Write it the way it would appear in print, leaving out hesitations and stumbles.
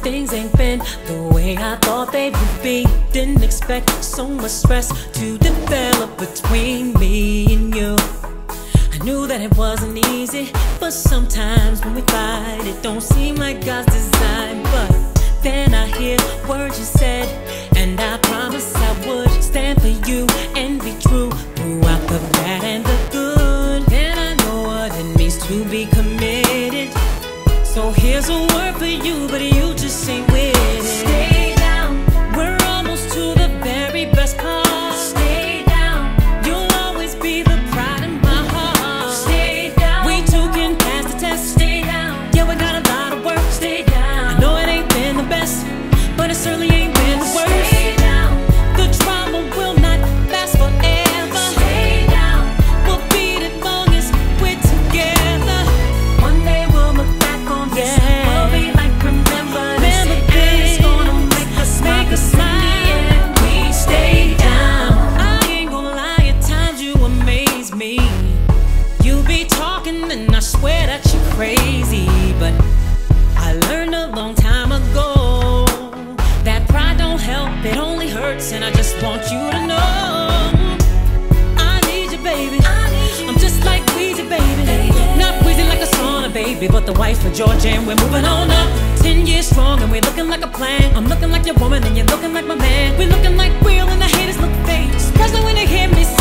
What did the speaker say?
things ain't been the way I thought they would be. Didn't expect so much stress to develop between me and you. I knew that it wasn't easy, but sometimes when we fight, it don't seem like God's design. But then I hear words you said, and I promised I would stand for you and be true throughout the bad and the good. Then I know what it means to be committed. So here's a word for you, but you just ain't with it. Stay down. We're almost to the very best part. Stay down. You'll always be the pride in my heart. Stay down. We two can pass the test. Stay down. Yeah, we got a lot of work. Stay down. I know it ain't been the best, but it certainly ain't been the worst. Stay down. The drama will not last forever. Stay down. We'll beat it long as we're together. One day we'll look back on this. We'll be like, remember this, and it's gonna make us smile. We stay down. I ain't gonna lie, at times you amaze me. You be talking and I swear that you're crazy, but I learned a long time ago that pride don't help, it only hurts, and I just want you to know I need you, baby. I'm just like Weezy, baby. Not Weezy like a sauna, baby, but the wife of George, and we're moving on up. 10 years strong and we're looking like a plan. I'm looking like your woman and you're looking like my man. We're looking like real and the haters look fake. Surprised when they hear me say